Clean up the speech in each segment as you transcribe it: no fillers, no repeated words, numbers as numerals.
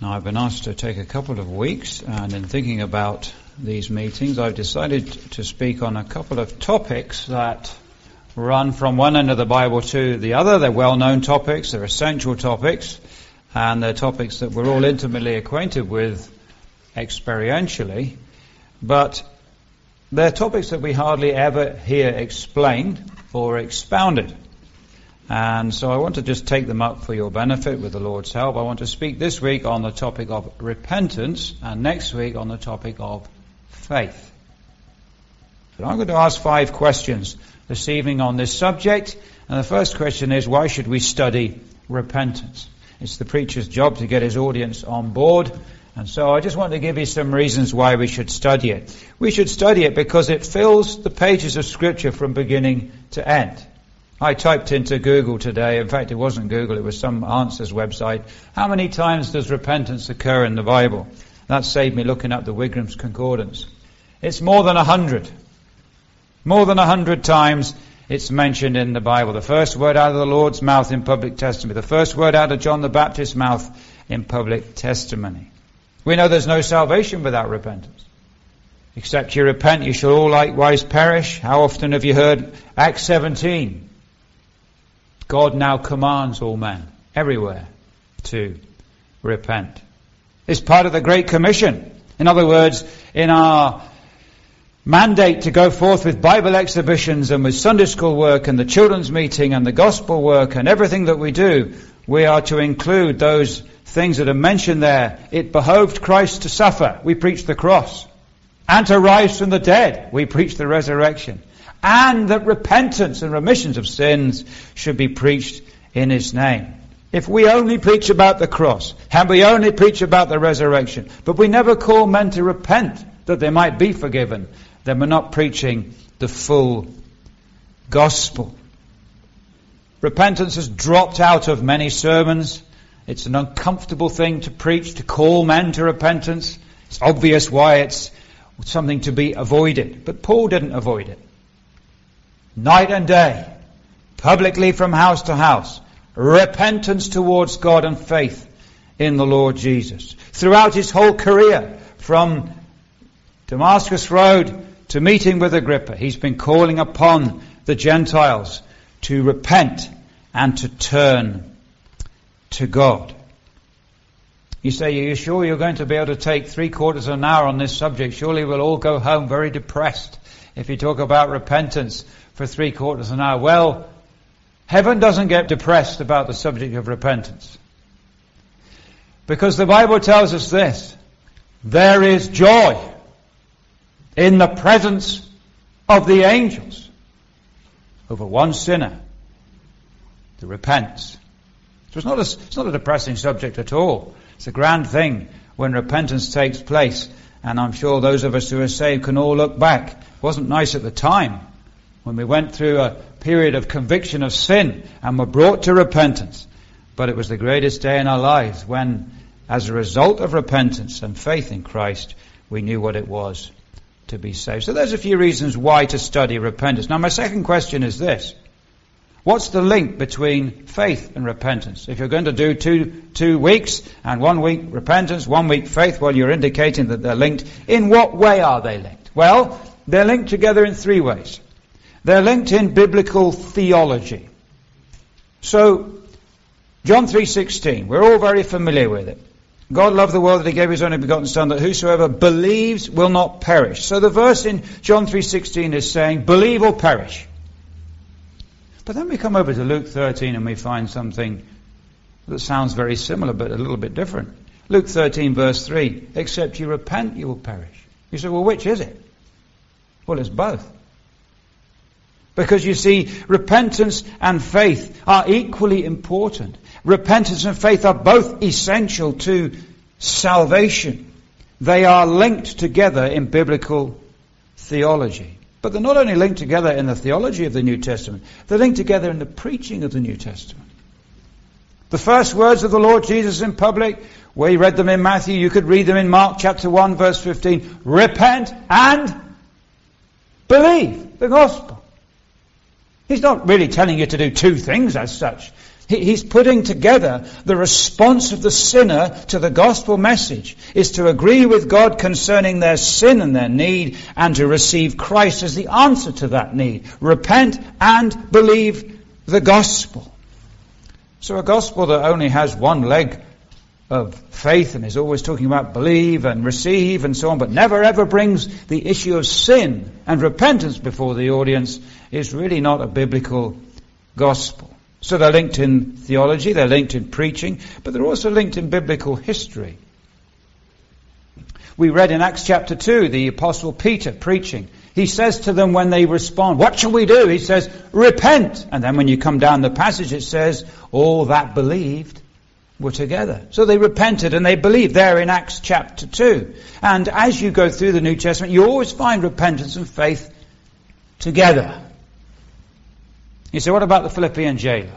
Now, I've been asked to take a couple of weeks, and in thinking about these meetings, I've decided to speak on a couple of topics that run from one end of the Bible to the other. They're well-known topics, they're essential topics, and they're topics that we're all intimately acquainted with experientially, but they're topics that we hardly ever hear explained or expounded. And so I want to just take them up for your benefit with the Lord's help. I want to speak this week on the topic of repentance and next week on the topic of faith. But I'm going to ask 5 questions this evening on this subject. And the first question is, why should we study repentance? It's the preacher's job to get his audience on board. And so I just want to give you some reasons why we should study it. We should study it because it fills the pages of Scripture from beginning to end. I typed into Google today, in fact it wasn't Google, it was some Answers website, how many times does repentance occur in the Bible? That saved me looking up the Wigram's Concordance. It's more than 100. More than 100 times it's mentioned in the Bible. The first word out of the Lord's mouth in public testimony. The first word out of John the Baptist's mouth in public testimony. We know there's no salvation without repentance. Except you repent, you shall all likewise perish. How often have you heard Acts 17? God now commands all men, everywhere, to repent. It's part of the Great Commission. In other words, in our mandate to go forth with Bible exhibitions and with Sunday school work and the children's meeting and the gospel work and everything that we do, we are to include those things that are mentioned there. It behoved Christ to suffer. We preach the cross. And to rise from the dead. We preach the resurrection. And that repentance and remissions of sins should be preached in His name. If we only preach about the cross, and we only preach about the resurrection, but we never call men to repent that they might be forgiven, then we're not preaching the full gospel. Repentance has dropped out of many sermons. It's an uncomfortable thing to preach, to call men to repentance. It's obvious why it's something to be avoided. But Paul didn't avoid it. Night and day, publicly from house to house, repentance towards God and faith in the Lord Jesus. Throughout his whole career, from Damascus Road to meeting with Agrippa, he's been calling upon the Gentiles to repent and to turn to God. You say, are you sure you're going to be able to take 3/4 of an hour on this subject? Surely we'll all go home very depressed if you talk about repentance for 3/4 of an hour. Well, heaven doesn't get depressed about the subject of repentance. Because the Bible tells us this: there is joy in the presence of the angels over one sinner that repents. So it's not a depressing subject at all. It's a grand thing when repentance takes place. And I'm sure those of us who are saved can all look back. It wasn't nice at the time when we went through a period of conviction of sin and were brought to repentance. But it was the greatest day in our lives when, as a result of repentance and faith in Christ, we knew what it was to be saved. So there's a few reasons why to study repentance. Now my second question is this: what's the link between faith and repentance? If you're going to do two weeks and 1 week repentance, 1 week faith, well, you're indicating that they're linked. In what way are they linked? Well, they're linked together in 3 ways. They're linked in biblical theology. So, John 3:16, we're all very familiar with it. God loved the world that He gave His only begotten Son, that whosoever believes will not perish. So the verse in John 3:16 is saying, believe or perish. But then we come over to Luke 13 and we find something that sounds very similar but a little bit different. Luke 13 verse 3, except you repent, you will perish. You say, well, which is it? Well, it's both. Because you see, repentance and faith are equally important. Repentance and faith are both essential to salvation. They are linked together in biblical theology. But they're not only linked together in the theology of the New Testament, they're linked together in the preaching of the New Testament. The first words of the Lord Jesus in public, we read them in Matthew, you could read them in Mark chapter 1 verse 15. Repent and believe the gospel. He's not really telling you to do 2 things as such. He's putting together the response of the sinner to the gospel message is to agree with God concerning their sin and their need, and to receive Christ as the answer to that need. Repent and believe the gospel. So a gospel that only has one leg of faith and is always talking about believe and receive and so on, but never ever brings the issue of sin and repentance before the audience, is really not a biblical gospel. So they're linked in theology, they're linked in preaching, but they're also linked in biblical history. We read in Acts chapter 2, the Apostle Peter preaching. He says to them when they respond, what shall we do? He says, repent. And then when you come down the passage, it says, all that believed were together. So they repented and they believed there in Acts chapter 2. And as you go through the New Testament, you always find repentance and faith together. You say, what about the Philippian jailer?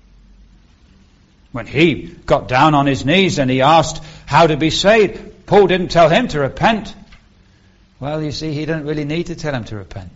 When he got down on his knees and he asked how to be saved, Paul didn't tell him to repent. Well, you see, he didn't really need to tell him to repent.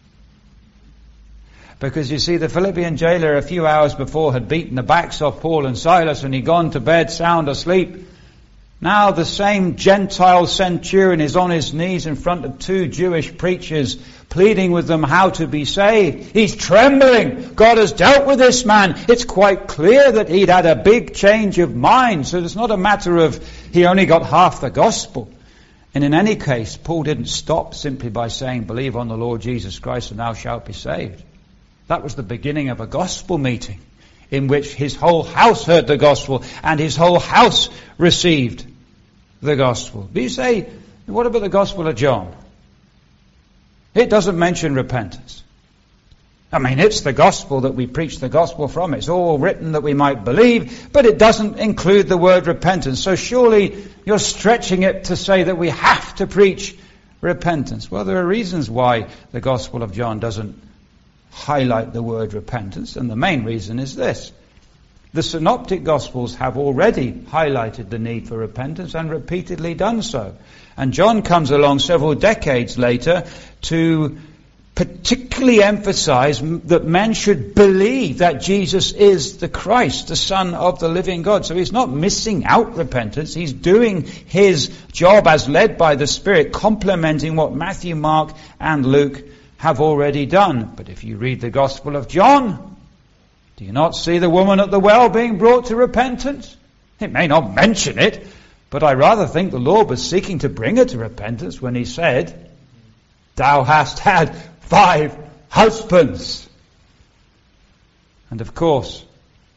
Because you see, the Philippian jailer a few hours before had beaten the backs off Paul and Silas and he'd gone to bed sound asleep. Now the same Gentile centurion is on his knees in front of two Jewish preachers, pleading with them how to be saved. He's trembling. God has dealt with this man. It's quite clear that he'd had a big change of mind. So it's not a matter of he only got half the gospel. And in any case, Paul didn't stop simply by saying, believe on the Lord Jesus Christ and thou shalt be saved. That was the beginning of a gospel meeting in which his whole house heard the gospel and his whole house received the gospel. But you say, what about the Gospel of John? It doesn't mention repentance. I mean, it's the gospel that we preach the gospel from. It's all written that we might believe, but it doesn't include the word repentance. So surely you're stretching it to say that we have to preach repentance. Well, there are reasons why the Gospel of John doesn't highlight the word repentance, and the main reason is this. The synoptic gospels have already highlighted the need for repentance and repeatedly done so. And John comes along several decades later to particularly emphasize that men should believe that Jesus is the Christ, the Son of the living God. So he's not missing out repentance. He's doing his job as led by the Spirit, complementing what Matthew, Mark, and Luke have already done. But if you read the Gospel of John, do you not see the woman at the well being brought to repentance? It may not mention it, but I rather think the Lord was seeking to bring her to repentance when he said, thou hast had 5 husbands. And of course,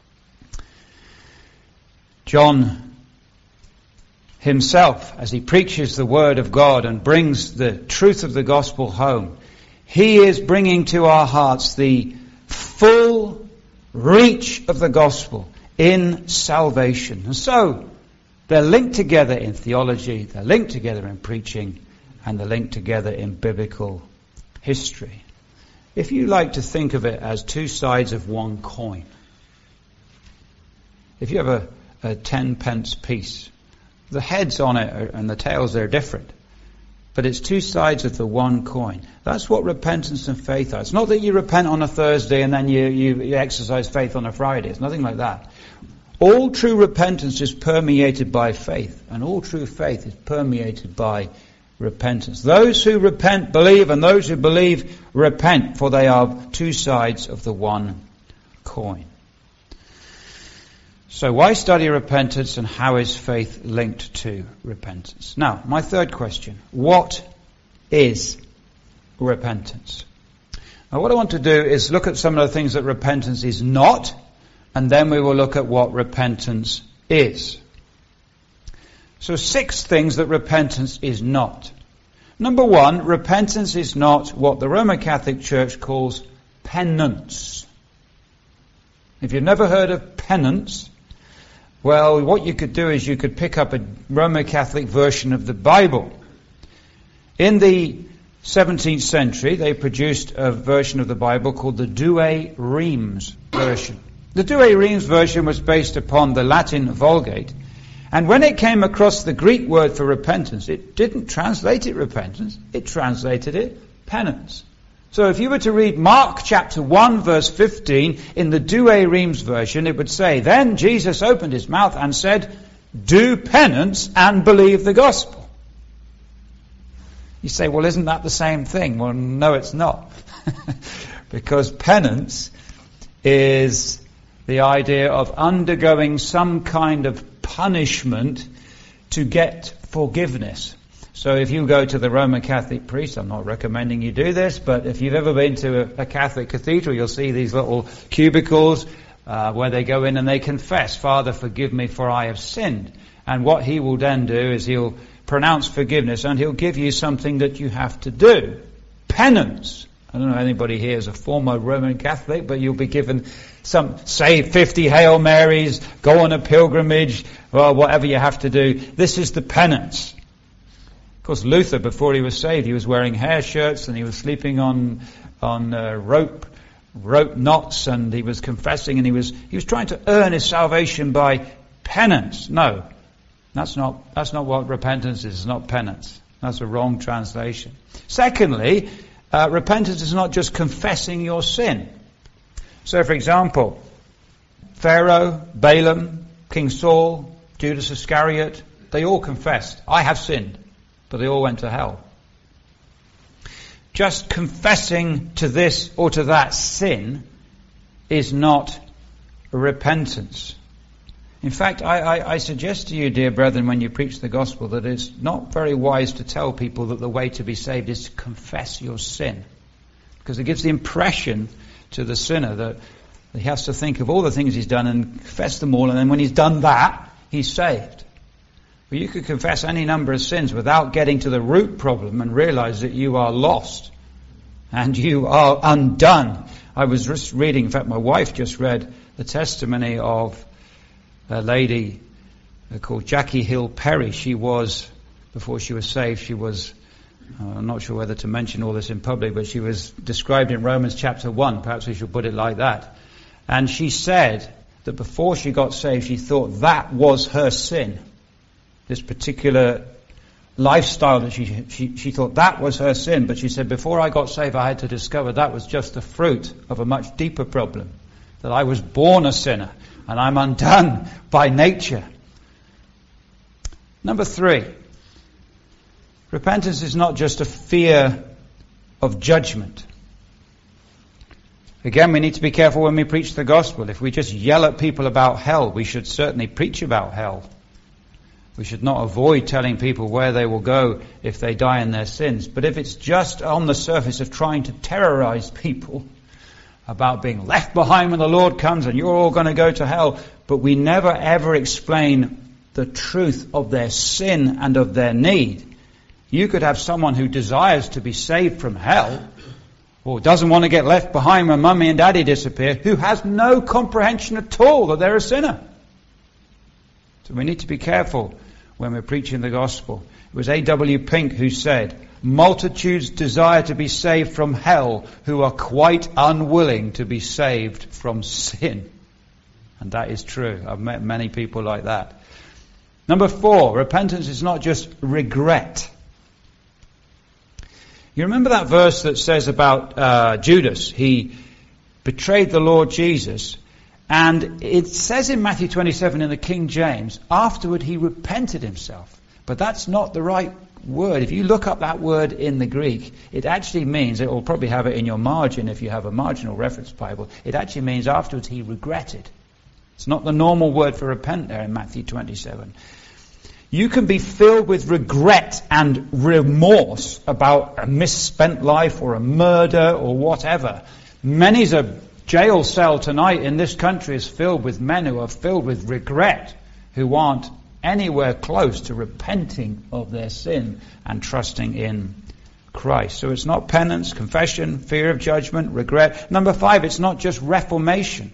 John himself, as he preaches the word of God and brings the truth of the gospel home, he is bringing to our hearts the full reach of the gospel in salvation. And so they're linked together in theology, they're linked together in preaching, and they're linked together in biblical history. If you like to think of it as two sides of one coin, if you have a 10 pence piece, the heads on it and the tails are different, but it's two sides of the one coin. That's what repentance and faith are. It's not that you repent on a Thursday and then you exercise faith on a Friday. It's nothing like that. All true repentance is permeated by faith, and all true faith is permeated by repentance. Those who repent believe, and those who believe repent, for they are two sides of the one coin. So why study repentance, and how is faith linked to repentance? Now, my third question. What is repentance? Now, what I want to do is look at some of the things that repentance is not, and then we will look at what repentance is. So 6 things that repentance is not. Number 1, repentance is not what the Roman Catholic Church calls penance. If you've never heard of penance, well, what you could do is you could pick up a Roman Catholic version of the Bible. In the 17th century, they produced a version of the Bible called the Douay Rheims version. The Douay Rheims version was based upon the Latin Vulgate, and when it came across the Greek word for repentance, it didn't translate it repentance, it translated it penance. So if you were to read Mark chapter 1 verse 15 in the Douay Rheims version, it would say, "Then Jesus opened his mouth and said, 'Do penance and believe the gospel.'" You say, well, isn't that the same thing? Well, no, it's not. Because penance is the idea of undergoing some kind of punishment to get forgiveness. So if you go to the Roman Catholic priest, I'm not recommending you do this, but if you've ever been to a Catholic cathedral, you'll see these little cubicles where they go in and they confess, "Father, forgive me for I have sinned." And what he will then do is he'll pronounce forgiveness and he'll give you something that you have to do. Penance. I don't know if anybody here is a former Roman Catholic, but you'll be given say 50 Hail Marys, go on a pilgrimage, well, whatever you have to do. This is the penance. Of course, Luther, before he was saved, he was wearing hair shirts and he was sleeping on rope knots, and he was confessing, and he was trying to earn his salvation by penance. No, that's not what repentance is. It's not penance. That's a wrong translation. Secondly, repentance is not just confessing your sin. So, for example, Pharaoh, Balaam, King Saul, Judas Iscariot, they all confessed, "I have sinned," but they all went to hell. Just confessing to this or to that sin is not repentance. In fact, I suggest to you, dear brethren, when you preach the gospel, that it's not very wise to tell people that the way to be saved is to confess your sin. Because it gives the impression to the sinner that he has to think of all the things he's done and confess them all, and then when he's done that, he's saved. Well, you could confess any number of sins without getting to the root problem and realize that you are lost and you are undone. I was just reading, in fact, my wife just read the testimony of a lady called Jackie Hill Perry. She was, before she was saved, she was, I'm not sure whether to mention all this in public, but she was described in Romans chapter 1. Perhaps we should put it like that. And she said that before she got saved, she thought that was her sin. This particular lifestyle that she thought that was her sin. But she said, before I got saved, I had to discover that was just the fruit of a much deeper problem. That I was born a sinner and I'm undone by nature. Number 3. Repentance is not just a fear of judgment. Again, we need to be careful when we preach the gospel. If we just yell at people about hell, we should certainly preach about hell. We should not avoid telling people where they will go if they die in their sins. But if it's just on the surface of trying to terrorize people about being left behind when the Lord comes and you're all going to go to hell, but we never ever explain the truth of their sin and of their need. You could have someone who desires to be saved from hell, or doesn't want to get left behind when mummy and daddy disappear, who has no comprehension at all that they're a sinner. So we need to be careful when we're preaching the gospel. It was A.W. Pink who said, "Multitudes desire to be saved from hell who are quite unwilling to be saved from sin." And that is true. I've met many people like that. Number 4, repentance is not just regret. You remember that verse that says about Judas? He betrayed the Lord Jesus. And it says in Matthew 27 in the King James, afterward he repented himself. But that's not the right word. If you look up that word in the Greek, it actually means, it will probably have it in your margin if you have a marginal reference Bible, it actually means afterwards he regretted. It's not the normal word for repent there in Matthew 27. You can be filled with regret and remorse about a misspent life or a murder or whatever. Many's a jail cell tonight in this country is filled with men who are filled with regret, who aren't anywhere close to repenting of their sin and trusting in Christ. So it's not penance, confession, fear of judgment, regret. Number 5, it's not just reformation.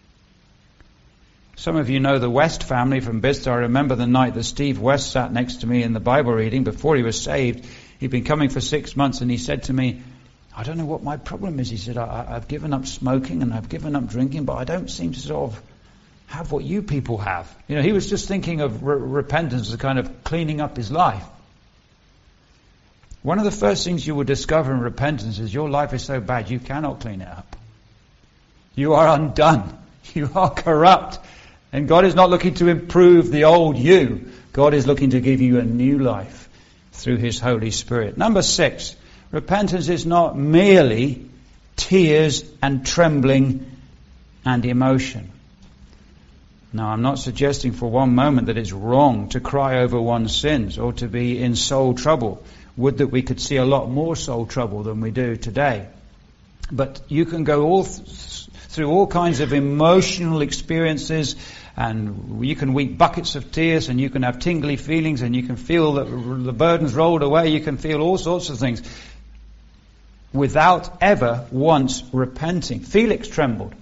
Some of you know the West family from Bicester. I remember the night that Steve West sat next to me in the Bible reading before he was saved. He'd been coming for 6 months and he said to me, "I don't know what my problem is." He said, I've given up smoking and I've given up drinking, but I don't seem to sort of have what you people have. You know, he was just thinking of repentance as kind of cleaning up his life. one of the first things you will discover in repentance is your life is so bad you cannot clean it up. You are undone. You are corrupt. And God is not looking to improve the old you. God is looking to give you a new life through His Holy Spirit. Number 6, repentance is not merely tears and trembling and emotion. Now, I'm not suggesting for one moment that it's wrong to cry over one's sins or to be in soul trouble. Would that we could see a lot more soul trouble than we do today. But you can go through all kinds of emotional experiences, and you can weep buckets of tears, and you can have tingly feelings, and you can feel that the burden's rolled away. You can feel all sorts of things without ever once repenting. Felix trembled.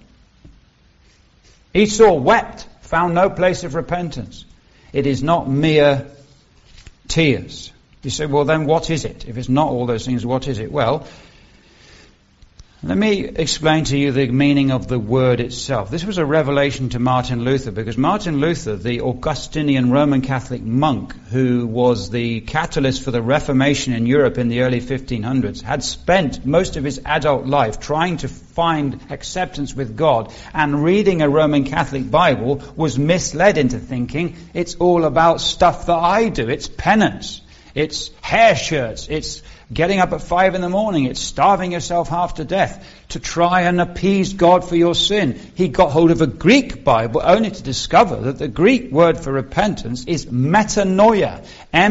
Esau wept, found no place of repentance. It is not mere tears. You say, well, then what is it? If it's not all those things, what is it? Well, let me explain to you the meaning of the word itself. This was a revelation to Martin Luther, because Martin Luther, the Augustinian Roman Catholic monk who was the catalyst for the Reformation in Europe in the early 1500s, had spent most of his adult life trying to find acceptance with God, and reading a Roman Catholic Bible was misled into thinking it's all about stuff that I do. It's penance. It's hair shirts. It's getting up at 5 a.m. It's starving yourself half to death to try and appease God for your sin. He got hold of a Greek Bible only to discover that the Greek word for repentance is metanoia.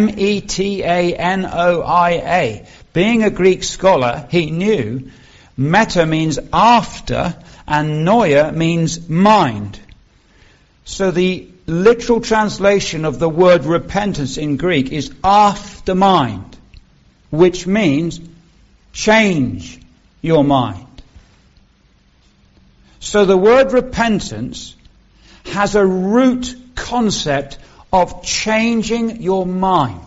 M-E-T-A-N-O-I-A. Being a Greek scholar, he knew meta means after and noia means mind. So the literal translation of the word repentance in Greek is after mind, which means change your mind. So the word repentance has a root concept of changing your mind.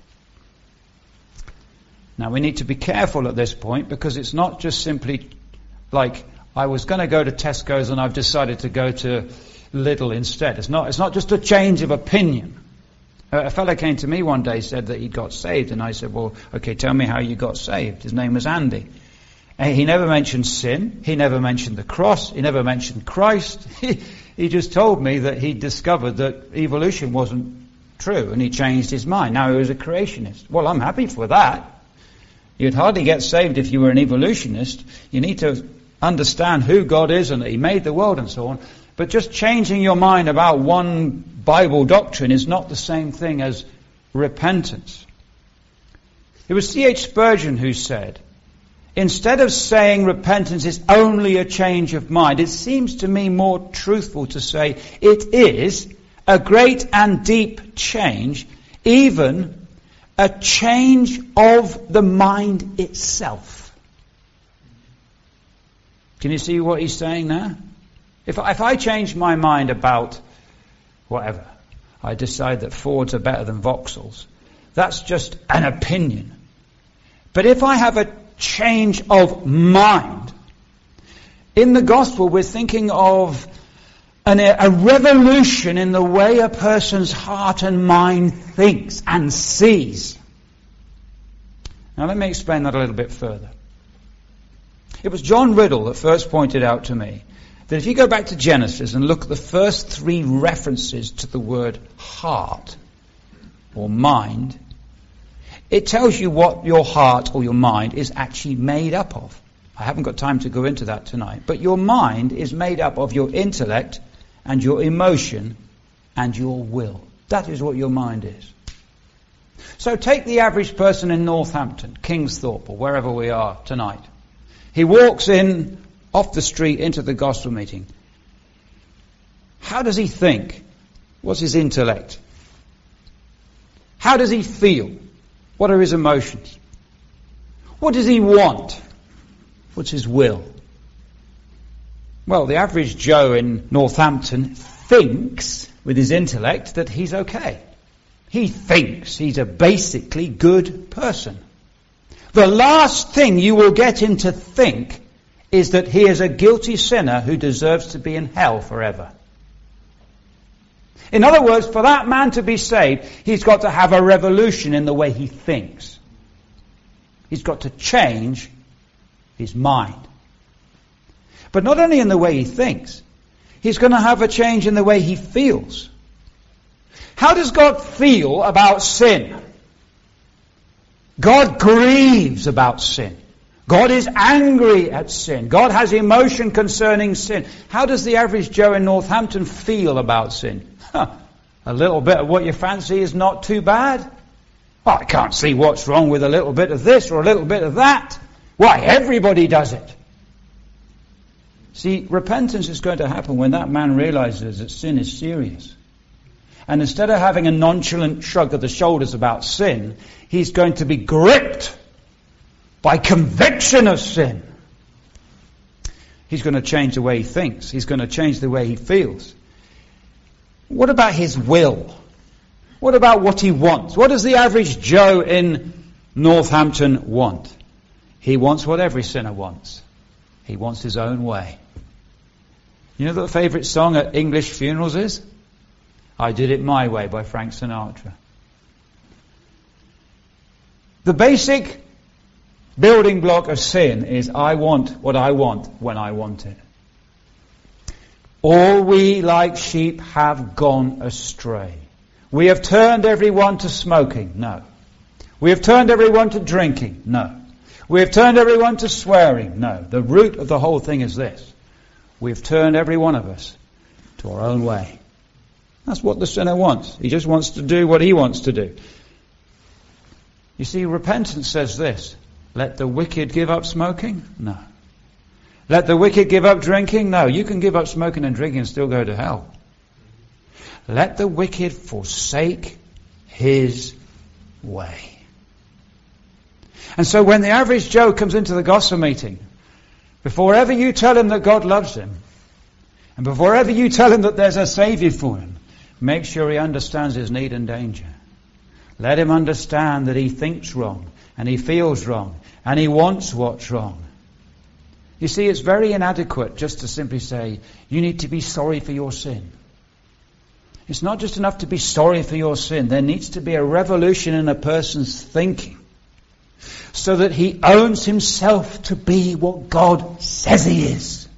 Now we need to be careful at this point, because it's not just simply like I was going to go to Tesco's and I've decided to go to Lidl instead. It's not just a change of opinion. A fellow came to me one day, said that he got saved, and I said, well, okay, tell me how you got saved. His name was Andy. And he never mentioned sin. He never mentioned the cross. He never mentioned Christ. He just told me that he discovered that evolution wasn't true, and he changed his mind. Now he was a creationist. Well, I'm happy for that. You'd hardly get saved if you were an evolutionist. You need to understand who God is and that He made the world and so on. But just changing your mind about one Bible doctrine is not the same thing as repentance. It was C.H. Spurgeon who said, instead of saying repentance is only a change of mind, it seems to me more truthful to say it is a great and deep change, even a change of the mind itself. Can you see what he's saying there? If I change my mind about whatever, I decide that Fords are better than Vauxhalls, that's just an opinion. But if I have a change of mind, in the gospel we're thinking of a revolution in the way a person's heart and mind thinks and sees. Now let me explain that a little bit further. It was John Riddle that first pointed out to me that if you go back to Genesis and look at the first 3 references to the word heart or mind, it tells you what your heart or your mind is actually made up of. I haven't got time to go into that tonight. But your mind is made up of your intellect and your emotion and your will. That is what your mind is. So take the average person in Northampton, Kingsthorpe, or wherever we are tonight. He walks in off the street into the gospel meeting. How does he think? What's his intellect? How does he feel? What are his emotions? What does he want? What's his will? Well, the average Joe in Northampton thinks with his intellect that he's okay. He thinks he's a basically good person. The last thing you will get him to think is that he is a guilty sinner who deserves to be in hell forever. In other words, for that man to be saved, he's got to have a revolution in the way he thinks. He's got to change his mind. But not only in the way he thinks, he's going to have a change in the way he feels. How does God feel about sin? God grieves about sin. God is angry at sin. God has emotion concerning sin. How does the average Joe in Northampton feel about sin? A little bit of what you fancy is not too bad. Oh, I can't see what's wrong with a little bit of this or a little bit of that. Why, everybody does it. See, repentance is going to happen when that man realizes that sin is serious. And instead of having a nonchalant shrug of the shoulders about sin, he's going to be gripped by conviction of sin. He's going to change the way he thinks. He's going to change the way he feels. What about his will? What about what he wants? What does the average Joe in Northampton want? He wants what every sinner wants. He wants his own way. You know what the favourite song at English funerals is? I Did It My Way by Frank Sinatra. The basic building block of sin is I want what I want when I want it. All we like sheep have gone astray. We have turned everyone to smoking. No. We have turned everyone to drinking. No. We have turned everyone to swearing. No. The root of the whole thing is this. We have turned every one of us to our own way. That's what the sinner wants. He just wants to do what he wants to do. You see, repentance says this. Let the wicked give up smoking? No. Let the wicked give up drinking? No. You can give up smoking and drinking and still go to hell. Let the wicked forsake his way. And so when the average Joe comes into the gospel meeting, before ever you tell him that God loves him, and before ever you tell him that there's a Saviour for him, make sure he understands his need and danger. Let him understand that he thinks wrong, and he feels wrong, and he wants what's wrong. You see, it's very inadequate just to simply say, you need to be sorry for your sin. It's not just enough to be sorry for your sin. There needs to be a revolution in a person's thinking so that he owns himself to be what God says he is.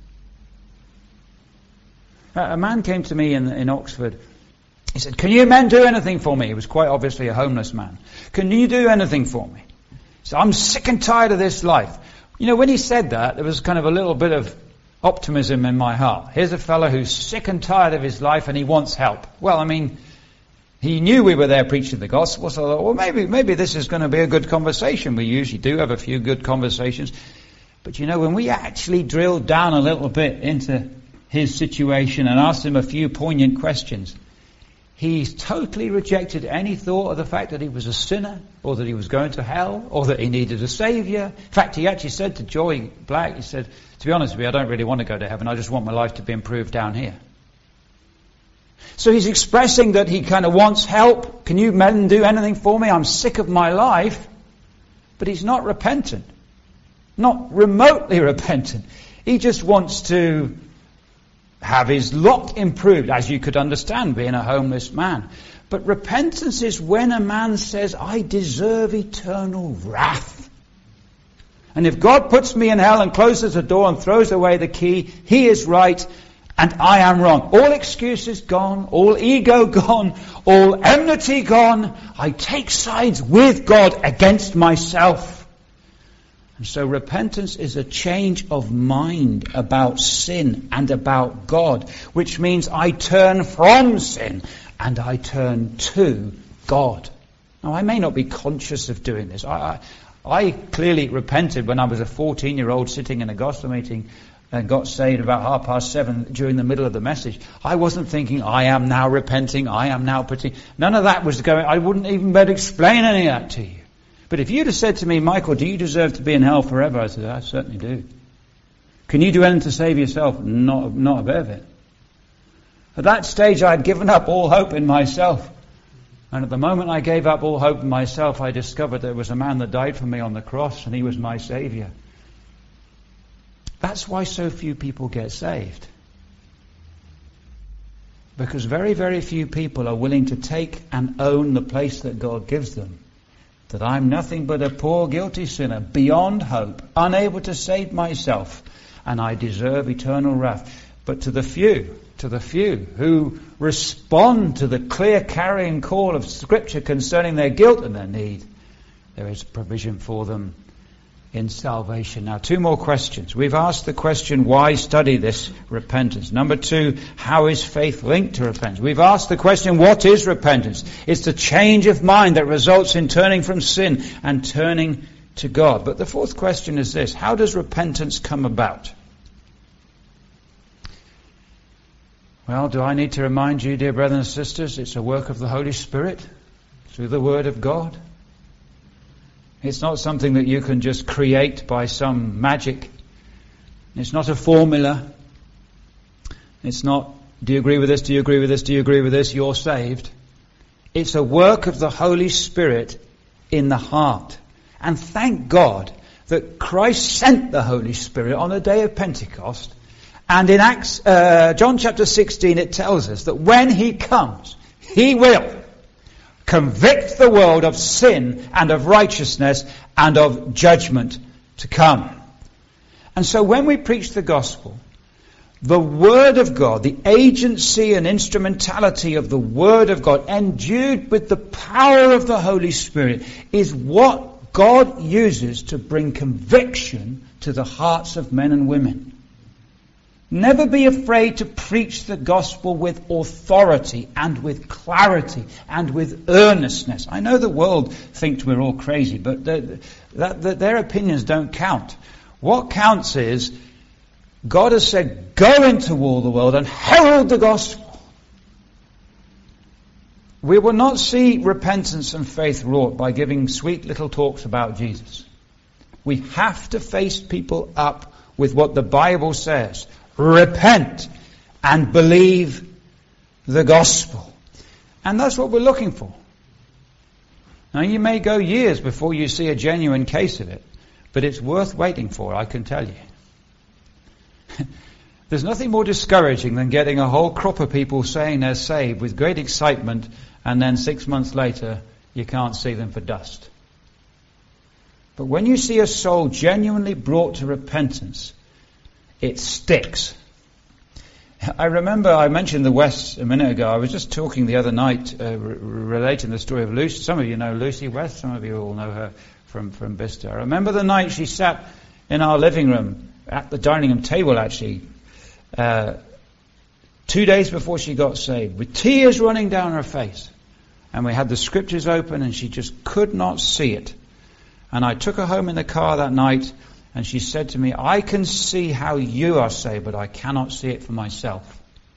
A man came to me in Oxford. He said, can you men do anything for me? He was quite obviously a homeless man. Can you do anything for me? He said, I'm sick and tired of this life. You know, when he said that, there was kind of a little bit of optimism in my heart. Here's a fellow who's sick and tired of his life and he wants help. Well, I mean, he knew we were there preaching the gospel, so I thought, well, maybe this is going to be a good conversation. We usually do have a few good conversations. But you know, when we actually drilled down a little bit into his situation and asked him a few poignant questions, he's totally rejected any thought of the fact that he was a sinner, or that he was going to hell, or that he needed a saviour. In fact, he actually said to Joy Black, he said, to be honest with you, I don't really want to go to heaven. I just want my life to be improved down here. So he's expressing that he kind of wants help. Can you men do anything for me? I'm sick of my life. But he's not repentant. Not remotely repentant. He just wants to have his lot improved, as you could understand, being a homeless man. But repentance is when a man says, I deserve eternal wrath. And if God puts me in hell and closes the door and throws away the key, he is right and I am wrong. All excuses gone, all ego gone, all enmity gone. I take sides with God against myself. And so repentance is a change of mind about sin and about God, which means I turn from sin and I turn to God. Now, I may not be conscious of doing this. I clearly repented when I was a 14-year-old sitting in a gospel meeting and got saved about 7:30 during the middle of the message. I wasn't thinking, I am now repenting, I am now putting... None of that was going... I wouldn't even better explain any of that to you. But if you'd have said to me, Michael, do you deserve to be in hell forever? I said, I certainly do. Can you do anything to save yourself? Not a bit of it. At that stage, I had given up all hope in myself. And at the moment I gave up all hope in myself, I discovered there was a man that died for me on the cross, and he was my Saviour. That's why so few people get saved. Because very, very few people are willing to take and own the place that God gives them that I'm nothing but a poor guilty sinner, beyond hope, unable to save myself, and I deserve eternal wrath. But to the few who respond to the clear carrying call of Scripture concerning their guilt and their need, there is provision for them in salvation. Now, 2 more questions. We've asked the question, why study this repentance? Number 2, how is faith linked to repentance? We've asked the question, what is repentance? It's the change of mind that results in turning from sin and turning to God. But the 4th question is this, how does repentance come about? Well, do I need to remind you, dear brothers and sisters, it's a work of the Holy Spirit through the Word of God. It's not something that you can just create by some magic. It's not a formula. It's not, do you agree with this, do you agree with this, do you agree with this, you're saved. It's a work of the Holy Spirit in the heart. And thank God that Christ sent the Holy Spirit on the day of Pentecost. And in John chapter 16 it tells us that when He comes, He will convict the world of sin and of righteousness and of judgment to come. And so when we preach the gospel, the Word of God, the agency and instrumentality of the Word of God, endued with the power of the Holy Spirit, is what God uses to bring conviction to the hearts of men and women. Never be afraid to preach the gospel with authority and with clarity and with earnestness. I know the world thinks we're all crazy, but their opinions don't count. What counts is God has said, go into all the world and herald the gospel. We will not see repentance and faith wrought by giving sweet little talks about Jesus. We have to face people up with what the Bible says. Repent and believe the gospel. And that's what we're looking for. Now, you may go years before you see a genuine case of it, but it's worth waiting for, I can tell you. There's nothing more discouraging than getting a whole crop of people saying they're saved with great excitement, and then 6 months later you can't see them for dust. But when you see a soul genuinely brought to repentance, it sticks. I remember I mentioned the West a minute ago. I was just talking the other night relating the story of Lucy. Some of you know Lucy West. Some of you all know her from Bicester. I remember the night she sat in our living room at the dining room table, actually, 2 days before she got saved, with tears running down her face. And we had the scriptures open and she just could not see it. And I took her home in the car that night. And she said to me, I can see how you are saved, but I cannot see it for myself.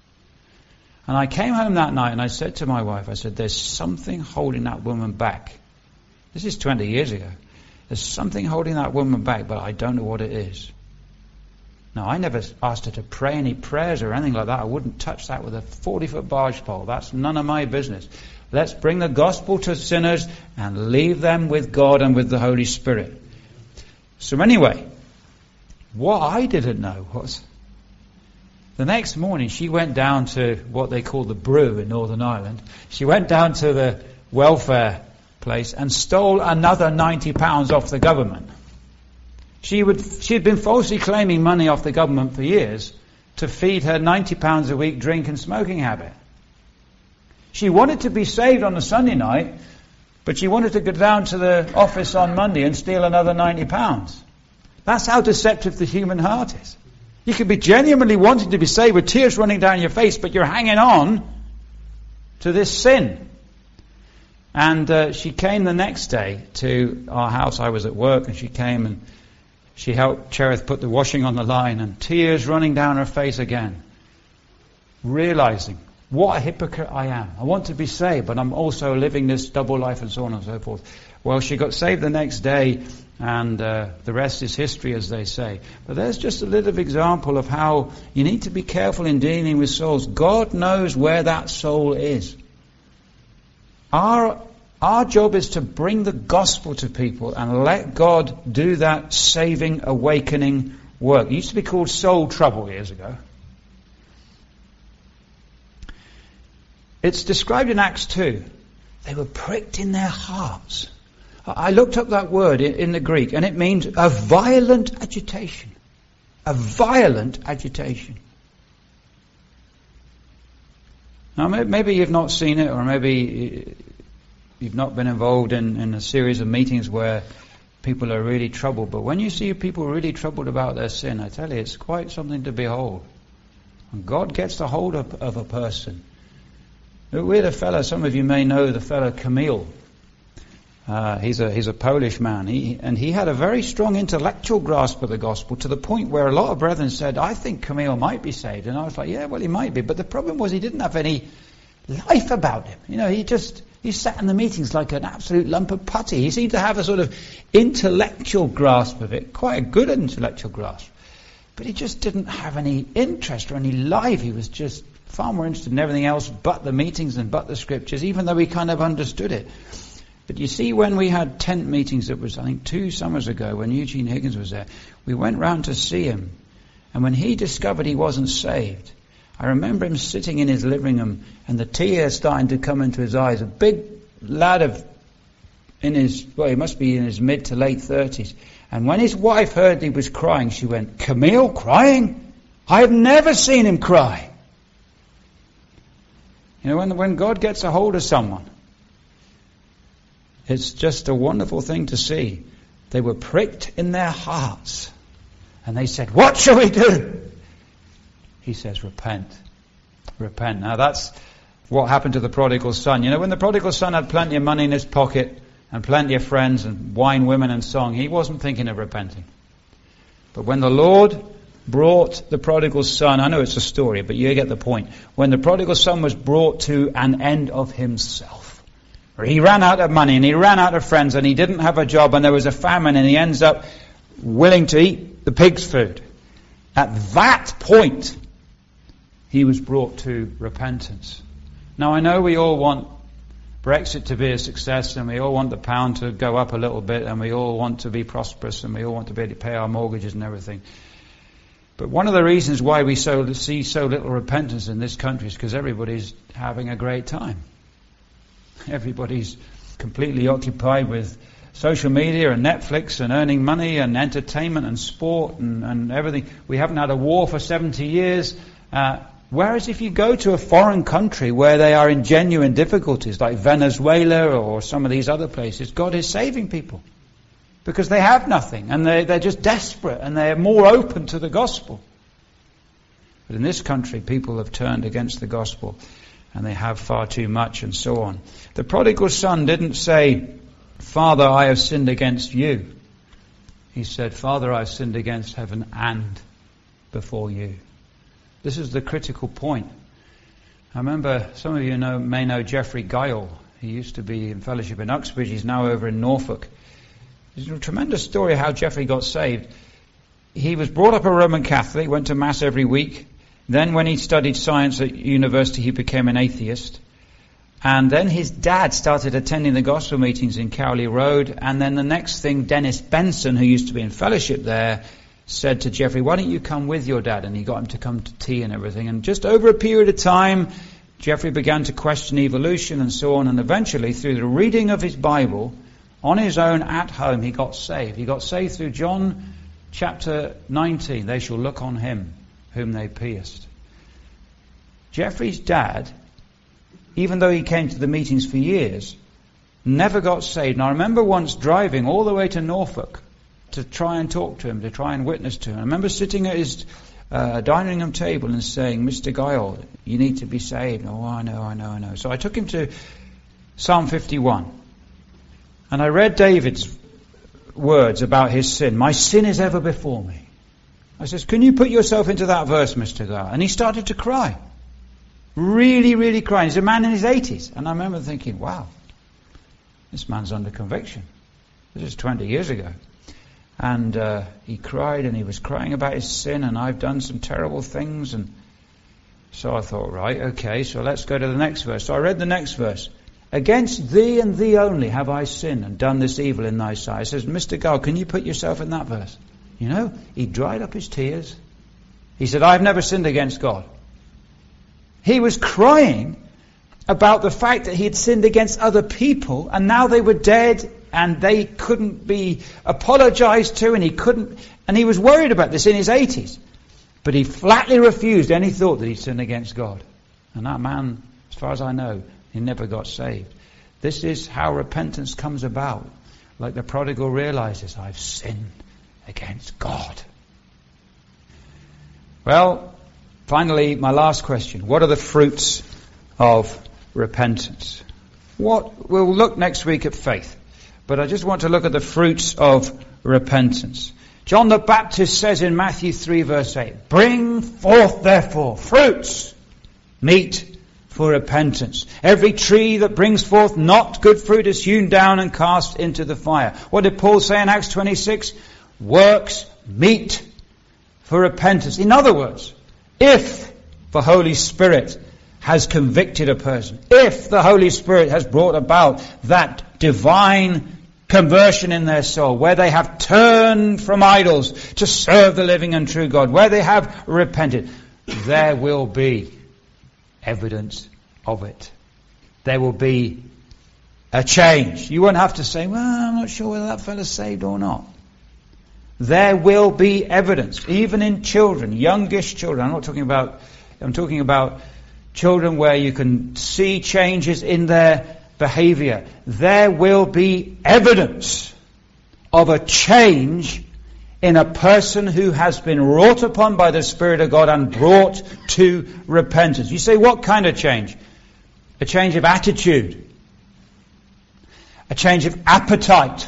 And I came home that night and I said to my wife, I said, there's something holding that woman back. This is 20 years ago. There's something holding that woman back, but I don't know what it is. Now, I never asked her to pray any prayers or anything like that. I wouldn't touch that with a 40-foot barge pole. That's none of my business. Let's bring the gospel to sinners and leave them with God and with the Holy Spirit. So anyway, what I didn't know was the next morning she went down to what they call the brew in Northern Ireland. She went down to the welfare place and stole another £90 off the government. She had been falsely claiming money off the government for years to feed her £90 a week drink and smoking habit. She wanted to be saved on a Sunday night, but she wanted to go down to the office on Monday and steal another £90. That's how deceptive the human heart is. You could be genuinely wanting to be saved with tears running down your face, but you're hanging on to this sin. And she came the next day to our house. I was at work, and she came and she helped Cherith put the washing on the line, and tears running down her face again, realizing what a hypocrite I am. I want to be saved, but I'm also living this double life and so on and so forth. Well, she got saved the next day, and the rest is history, as they say. But there's just a little example of how you need to be careful in dealing with souls. God knows where that soul is. Our job is to bring the gospel to people and let God do that saving, awakening work. It used to be called soul trouble years ago. It's described in Acts 2. They were pricked in their hearts. I looked up that word in the Greek, and it means a violent agitation. A violent agitation. Now, maybe you've not seen it, or maybe you've not been involved in a series of meetings where people are really troubled. But when you see people really troubled about their sin, I tell you, it's quite something to behold. When God gets a hold of a person. We had a fellow, some of you may know the fellow Kamil. He's a Polish man. He had a very strong intellectual grasp of the gospel, to the point where a lot of brethren said, I think Kamil might be saved. And I was like, yeah, well, he might be. But the problem was he didn't have any life about him. He sat in the meetings like an absolute lump of putty. He seemed to have a sort of intellectual grasp of it, quite a good intellectual grasp. But he just didn't have any interest or any life. He was just far more interested in everything else but the meetings and but the scriptures, even though he kind of understood it. But you see, when we had tent meetings, it was, I think, 2 summers ago, when Eugene Higgins was there, we went round to see him. And when he discovered he wasn't saved, I remember him sitting in his living room and the tears starting to come into his eyes. A big lad he must be in his mid to late 30s. And when his wife heard he was crying, she went, Kamil crying? I have never seen him cry. When God gets a hold of someone, it's just a wonderful thing to see. They were pricked in their hearts. And they said, what shall we do? He says, repent. Repent. Now that's what happened to the prodigal son. When the prodigal son had plenty of money in his pocket and plenty of friends and wine, women and song, he wasn't thinking of repenting. But when the Lord brought the prodigal son, I know it's a story, but you get the point. When the prodigal son was brought to an end of himself, he ran out of money and he ran out of friends and he didn't have a job and there was a famine and he ends up willing to eat the pig's food. At that point, he was brought to repentance. Now I know we all want Brexit to be a success and we all want the pound to go up a little bit and we all want to be prosperous and we all want to be able to pay our mortgages and everything. But one of the reasons why we see so little repentance in this country is because everybody's having a great time. Everybody's completely occupied with social media and Netflix and earning money and entertainment and sport and everything. We haven't had a war for 70 years. Whereas if you go to a foreign country where they are in genuine difficulties, like Venezuela or some of these other places, God is saving people. Because they have nothing and they're just desperate and they're more open to the gospel. But in this country, people have turned against the gospel. And they have far too much and so on. The prodigal son didn't say, Father, I have sinned against you. He said, Father, I have sinned against heaven and before you. This is the critical point. I remember, some of you may know Geoffrey Guile. He used to be in fellowship in Uxbridge. He's now over in Norfolk. There's a tremendous story how Geoffrey got saved. He was brought up a Roman Catholic, went to Mass every week. Then when he studied science at university, he became an atheist. And then his dad started attending the gospel meetings in Cowley Road. And then the next thing, Dennis Benson, who used to be in fellowship there, said to Geoffrey, why don't you come with your dad? And he got him to come to tea and everything. And just over a period of time, Geoffrey began to question evolution and so on. And eventually, through the reading of his Bible, on his own at home, he got saved. He got saved through John chapter 19. They shall look on him whom they pierced. Geoffrey's dad, even though he came to the meetings for years, never got saved. And I remember once driving all the way to Norfolk to try and talk to him, to try and witness to him. I remember sitting at his dining room table and saying, Mr. Guile, you need to be saved. Oh, I know. So I took him to Psalm 51. And I read David's words about his sin. My sin is ever before me. I says, can you put yourself into that verse, Mr. Guile? And he started to cry. Really, really crying. He's a man in his 80s. And I remember thinking, wow, this man's under conviction. This is 20 years ago. And he cried and he was crying about his sin and I've done some terrible things. And so I thought, right, okay, so let's go to the next verse. So I read the next verse. Against thee and thee only have I sinned and done this evil in thy sight. I says, Mr. Guile, can you put yourself in that verse? He dried up his tears. He said, I've never sinned against God. He was crying about the fact that he had sinned against other people and now they were dead and they couldn't be apologized to, and he was worried about this in his 80s. But he flatly refused any thought that he sinned against God. And that man, as far as I know, he never got saved. This is how repentance comes about. Like the prodigal realizes, I've sinned against God. Well, finally, my last question. What are the fruits of repentance? We'll look next week at faith. But I just want to look at the fruits of repentance. John the Baptist says in Matthew 3 verse 8, bring forth therefore fruits, meet for repentance. Every tree that brings forth not good fruit is hewn down and cast into the fire. What did Paul say in Acts 26? Works meet for repentance. In other words, if the Holy Spirit has convicted a person, if the Holy Spirit has brought about that divine conversion in their soul, where they have turned from idols to serve the living and true God, where they have repented, there will be evidence of it. There will be a change. You won't have to say, well, I'm not sure whether that fellow's saved or not. There will be evidence, even in children, youngish children. I'm talking about children where you can see changes in their behavior. There will be evidence of a change in a person who has been wrought upon by the Spirit of God and brought to repentance. You say, what kind of change? A change of attitude. A change of appetite.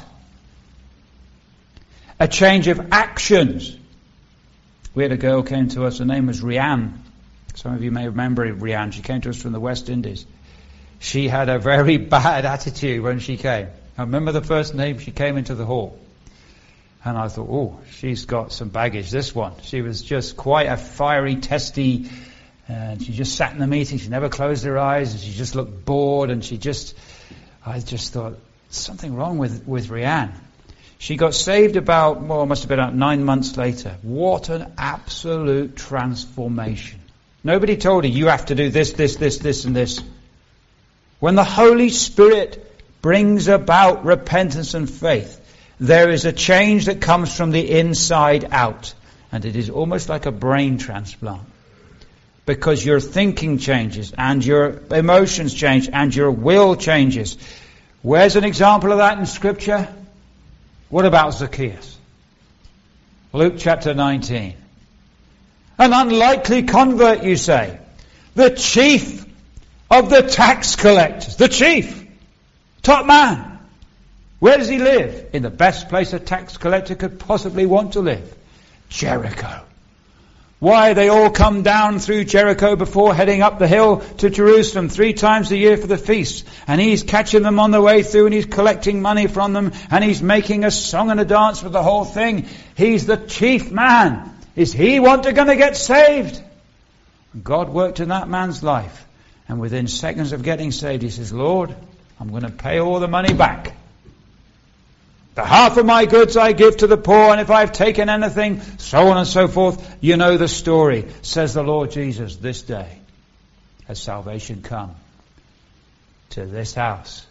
A change of actions. We had a girl came to us, her name was Rianne. Some of you may remember Rianne. She came to us from the West Indies. She had a very bad attitude when she came. I remember the first name she came into the hall. And I thought, oh, she's got some baggage, this one. She was just quite a fiery, testy, and she just sat in the meeting. She never closed her eyes, and she just looked bored, and I just thought, something wrong with Rianne. She got saved must have been about 9 months later. What an absolute transformation. Nobody told her, you have to do this, and this. When the Holy Spirit brings about repentance and faith, there is a change that comes from the inside out. And it is almost like a brain transplant. Because your thinking changes, and your emotions change, and your will changes. Where's an example of that in Scripture? What about Zacchaeus? Luke chapter 19. An unlikely convert, you say. The chief of the tax collectors. The chief. Top man. Where does he live? In the best place a tax collector could possibly want to live. Jericho. Why, they all come down through Jericho before heading up the hill to Jerusalem 3 times a year for the feast. And he's catching them on the way through, and he's collecting money from them, and he's making a song and a dance for the whole thing. He's the chief man. Is he going to get saved? God worked in that man's life. And within seconds of getting saved, he says, Lord, I'm going to pay all the money back. The half of my goods I give to the poor, and if I've taken anything, so on and so forth. You know the story. Says the Lord Jesus, this day has salvation come to this house.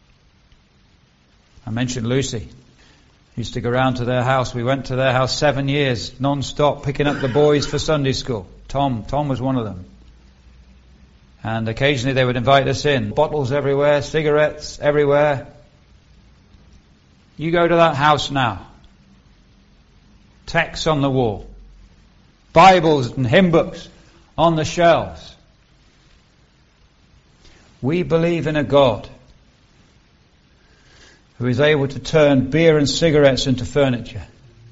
I mentioned Lucy. Used to go round to their house. We went to their house 7 years, non-stop, picking up the boys for Sunday school. Tom was one of them. And occasionally they would invite us in. Bottles everywhere, cigarettes everywhere. You go to that house now. Texts on the wall. Bibles and hymn books on the shelves. We believe in a God who is able to turn beer and cigarettes into furniture.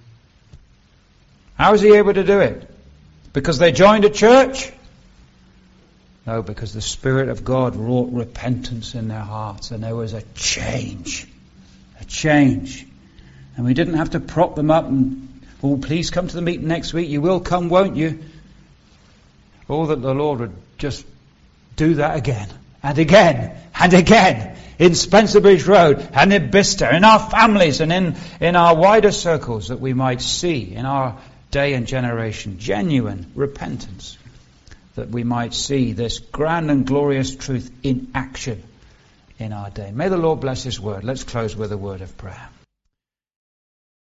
How is he able to do it? Because they joined a church? No, because the Spirit of God wrought repentance in their hearts, and there was a change. A change. And we didn't have to prop them up and, oh, please come to the meeting next week. You will come, won't you? Oh, that the Lord would just do that again and again and again in Spencer Bridge Road and in Bicester, in our families and in our wider circles, that we might see in our day and generation genuine repentance, that we might see this grand and glorious truth in action in our day. May the Lord bless His word. Let's close with a word of prayer.